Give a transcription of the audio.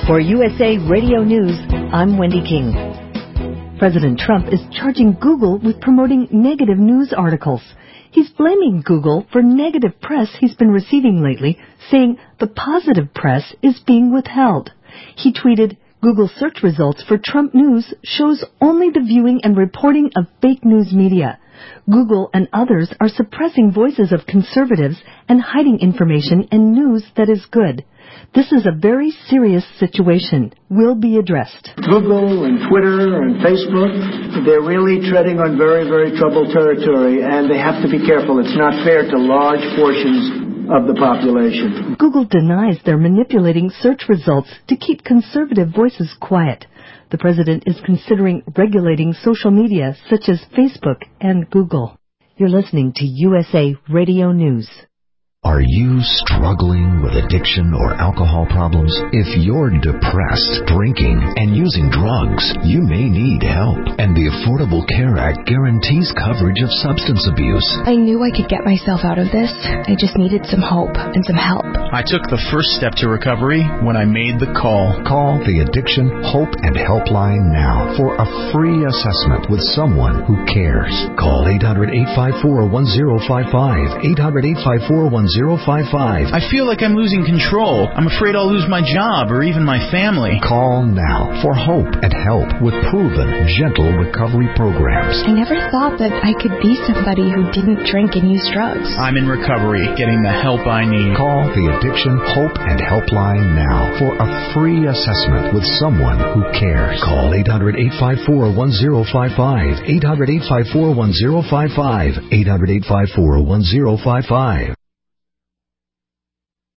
For USA Radio News, I'm Wendy King. President Trump is charging Google with promoting negative news articles. He's blaming Google for negative press he's been receiving lately, saying the positive press is being withheld. He tweeted, Google search results for Trump news shows only the viewing and reporting of fake news media. Google and others are suppressing voices of conservatives and hiding information and news that is good. This is a very serious situation. Will be addressed. Google and Twitter and Facebook, they're really treading on very, very troubled territory, and they have to be careful. It's not fair to large portions of the population. Google denies they're manipulating search results to keep conservative voices quiet. The president is considering regulating social media such as Facebook and Google. You're listening to USA Radio News. Are you struggling with addiction or alcohol problems? If you're depressed, drinking, and using drugs, you may need help. And the Affordable Care Act guarantees coverage of substance abuse. I knew I could get myself out of this. I just needed some hope and some help. I took the first step to recovery when I made the call. Call the Addiction Hope and Helpline now for a free assessment with someone who cares. Call 800-854-1055. 800-854-1055. I feel like I'm losing control. I'm afraid I'll lose my job or even my family. Call now for hope and help with proven, gentle recovery programs. I never thought that I could be somebody who didn't drink and use drugs. I'm in recovery, getting the help I need. Call the Addiction Hope and Helpline now for a free assessment with someone who cares. Call 800-854-1055. 800-854-1055. 800-854-1055.